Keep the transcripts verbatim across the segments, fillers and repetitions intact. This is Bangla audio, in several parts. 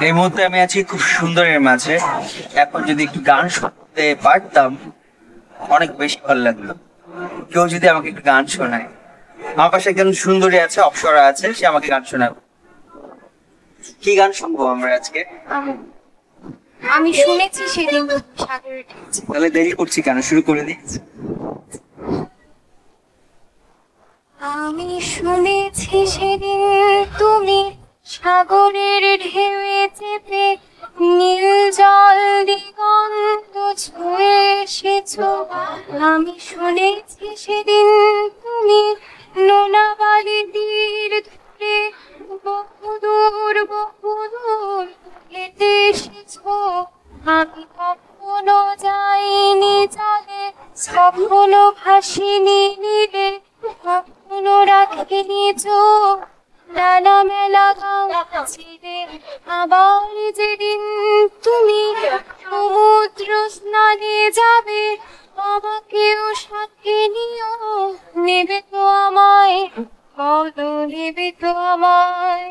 এই মুহূর্তে আমি আছি খুব সুন্দরের মাঝে। এখন যদি একটু গান শুনতে পারতাম অনেক বেশি ভালো লাগতো। কেউ যদি আমাকে একটু গান শোনায়। আমার পাশে একজন সুন্দরী আছে, অপ্সরা আছে, সে আমাকে গান শোনাবে। কি গান শুনবো আমরা আজকে? আমি শুনেছি সেদিন সাগরে ঢেউছে। তাহলে দেরি করছি কেন, শুরু করে দিই। আমি শুনেছি সেদিন তুমি সাগরের ঢেউয়ে চেপে নীল জল দিগন্ত ছুঁয়ে এসেছো। আমি শুনেছি সেদিন তুমি নোনা বালি তীর ধরে বহুদূর বহুদূর হেঁটে এসেছো। আমি কখনো যাইনি জলে, কখনো ভাসিনি নীলে, কখনো রাখিনি চোখ ডানা মেলা ছিলে। আবার যেদিন তুমি সমুদ্র স্নানে যাবে, আমাকেও সাথে নিও। নেবে তো আমায়, বলো নেবে তো আমায়।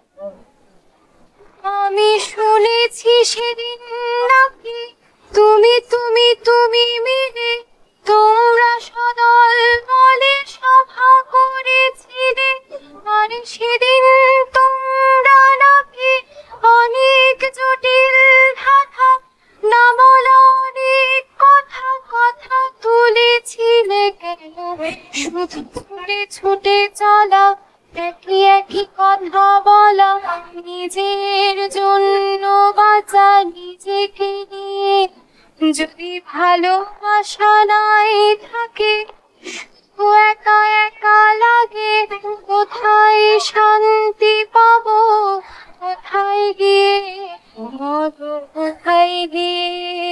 আমি শুনেছি সেদিন নাকি তুমি তুমি তুমি মিলে তোমরা সদল বলে সভা করেছিলে। আর সেদিন তোমরা নাকি অনেক জটিল ধাঁধা না বলা অনেক কথা কথা তুলেছিলে। কেন শুধু ছুটে ছুটে চলা, একই একই কথা বলা, নিজের জন্য বাঁচা নিজেকে নিয়ে। যদি ভালোবাসা নাই থাকে, শুধু একা একা লাগে, কোথায় শান্তি পাবো, কোথায় গিয়ে বলো কোথায় গিয়ে।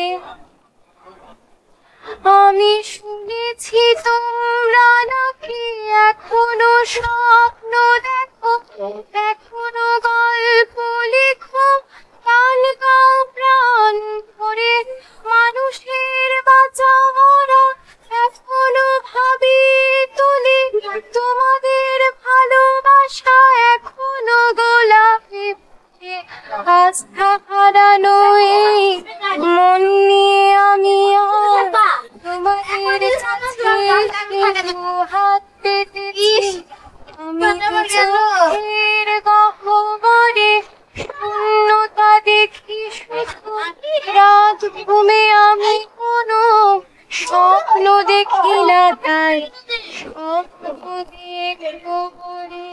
আমি শুনেছি তোমরা নাকি এখনো স্বপ্ন দেখো, এখনো গল্প লিখো, গান গাও প্রাণ ভরে, মানুষের বাঁচা মরা এখনো ভাবি তুলি। তোমাদের ভালোবাসা এখনো গোলাপি ফুলে। আস্থা হারানো এই মন নিয়ে আমি আর তোমাদের কাছে হাত পেতেছি। আমি তো চোখের গহ্বরে শূন্যতা দেখি শুধু। রাত ঘুমে আমি কোনো স্বপ্ন দেখি না, তাই স্বপ্ন দেখবো বলে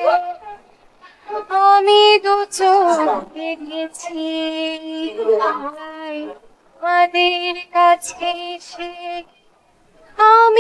আমি দু চোখ দেখেছি। আমাদের কাছে এসে আমি